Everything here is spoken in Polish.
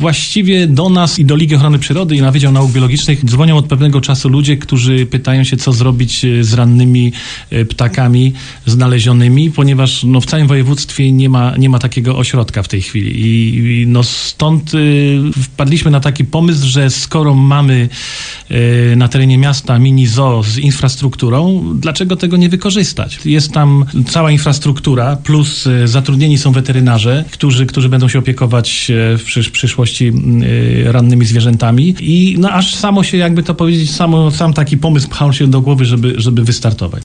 Właściwie do nas i do Ligi Ochrony Przyrody i na Wydział Nauk Biologicznych dzwonią od pewnego czasu ludzie, którzy pytają się, co zrobić z rannymi ptakami znalezionymi, ponieważ w całym województwie nie ma takiego ośrodka w tej chwili. I stąd wpadliśmy na taki pomysł, że skoro mamy na terenie miasta mini zoo z infrastrukturą, dlaczego tego nie wykorzystać? Jest tam cała infrastruktura, plus zatrudnieni są weterynarze, którzy będą się opiekować w przyszłości rannymi zwierzętami i aż samo się, jakby to powiedzieć, sam taki pomysł pchał się do głowy, żeby wystartować.